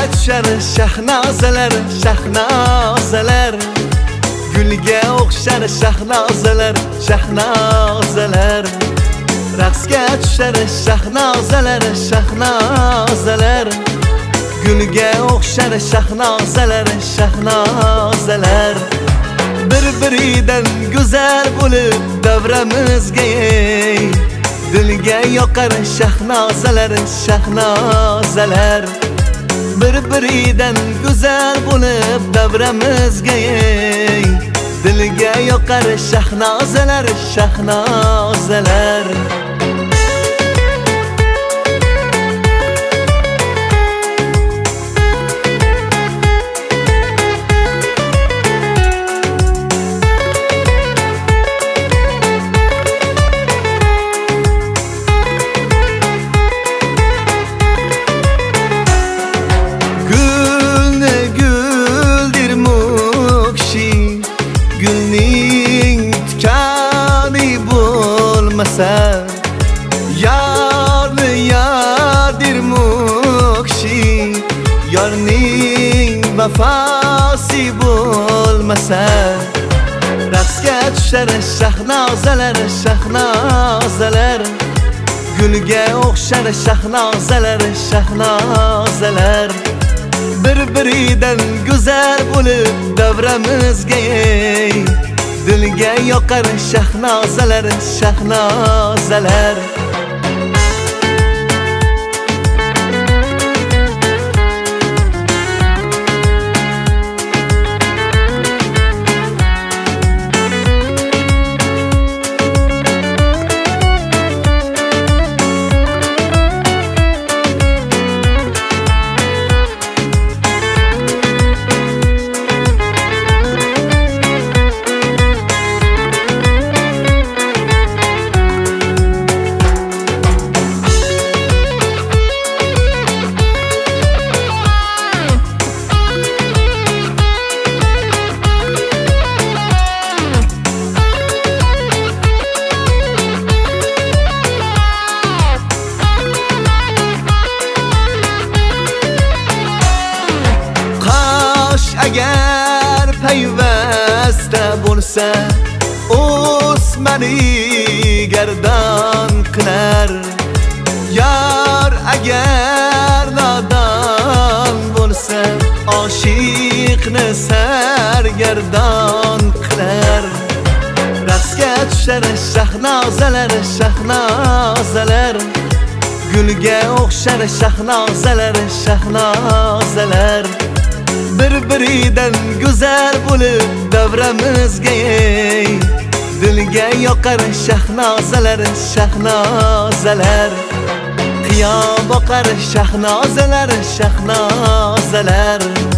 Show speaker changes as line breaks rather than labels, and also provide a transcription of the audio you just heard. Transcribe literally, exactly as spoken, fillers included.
tushar shahnozalar, shahnozalar. Gulga o'xshar shahnozalar, shahnozalar. Raqsga tushar shahnozalar, shahnozalar. Gulga o'xshar shahnozalar, shahnozalar. Bir-biridan go'zal bo'lib davramizga dilga yoqar shahnozalar, shahnozalar. Bir-biridan go'zal bo'lib davramizga dilga yoqar shahnozalar, shahnozalar. Yarni yadir mukshi, yarning vafasi bo'lmasa. Raqsga tushar shahnozalar, shahnozalar. Gulga o'xshar shahnozalar, shahnozalar. Bir-biridan go'zal bo'lib davramizga dilga yoqar shahnozalar, shahnozalar. Agar payvasta bo'lsa, o'smani gardan qilar. Yar agar nodon bo'lsa, oshiqni sargardon qilar. Raqsga tushar shahnozalar, shahnozalar. Gulga o'xshar shahnozalar, shahnozalar. Bir-biridan go'zal bo'lib davramizga dilga yoqar shahnozalar, shahnozalar. Qiyo boqar shahnozalar, shahnozalar.